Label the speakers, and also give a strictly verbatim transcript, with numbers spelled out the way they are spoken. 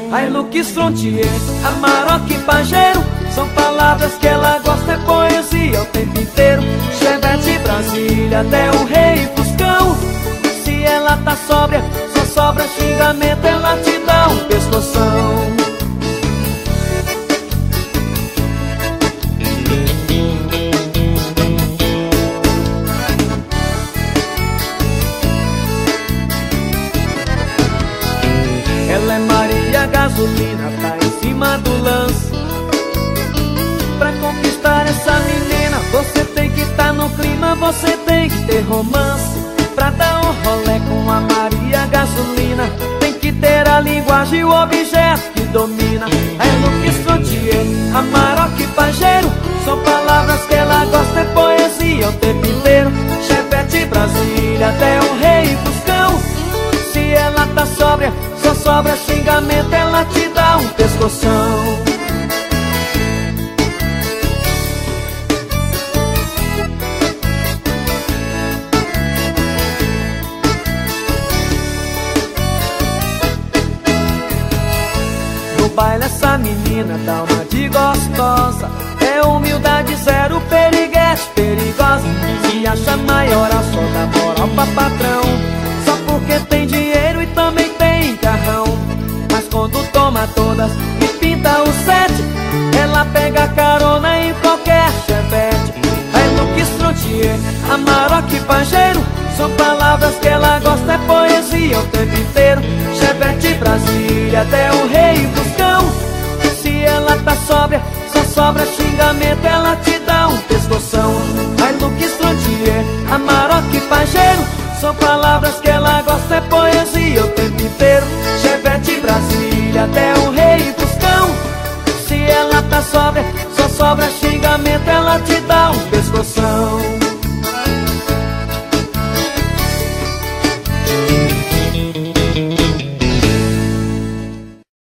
Speaker 1: Hilux Frontier, Amarok e Pajero são palavras que ela gosta, é poesia o tempo inteiro. Chevette, Brasília, Del Rey e Fuscão. Se ela tá sóbria, só sobra xingamento, ela te dá um pescoção. Ela é Maria Gasolina, tá em cima do lance. Pra conquistar essa menina, você tem que tá no clima, você tem que ter romance. Pra dar um rolê com a Maria Gasolina, tem que ter a linguagem e o objeto que domina. Hilux Frontier, Amarok e Pajero são palavras que ela gosta, é poesia o tempo inteiro. Chevette, Brasília, Del Rey e Fuscão. Se ela tá sóbria, só sobra xingamento, ela te dá um pescoção. No baile essa menina dá uma de gostosa, é humildade zero, periguete perigosa. Se acha maior, a só dá moral pra patrão, só porque tem dinheiro e também tem carrão. Mas quando toma todas e pinta o sete, ela pega carona em qualquer chevette. Hilux Frontier, Amarok e Pajero são palavras que ela gosta, é poesia o tempo inteiro. Chevette, Brasília, Del Rey e Fuscão. Se ela tá sóbria, só sobra xingamento, ela te dá um pescoção. Hilux Frontier, Amarok e Pajero são palavras que ela gosta, é poesia o tempo inteiro. Chevette, Brasília, Del Rey e Fuscão. Se ela tá sóbria, só sobra xingamento, ela te dá um pescoção.